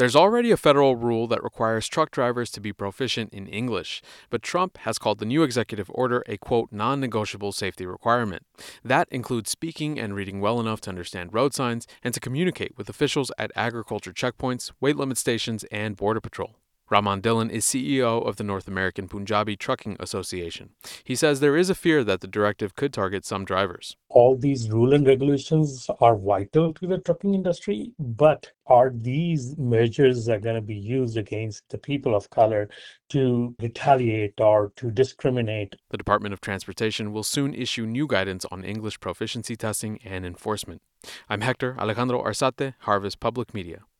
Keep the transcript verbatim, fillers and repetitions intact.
There's already a federal rule that requires truck drivers to be proficient in English, but Trump has called the new executive order a, quote, non-negotiable safety requirement. That includes speaking and reading well enough to understand road signs and to communicate with officials at agriculture checkpoints, weight limit stations, and Border Patrol. Rahman Dillon is C E O of the North American Punjabi Trucking Association. He says there is a fear that the directive could target some drivers. All these rules and regulations are vital to the trucking industry, but are these measures are going to be used against the people of color to retaliate or to discriminate? The Department of Transportation will soon issue new guidance on English proficiency testing and enforcement. I'm Hector Alejandro Arzate, Harvest Public Media.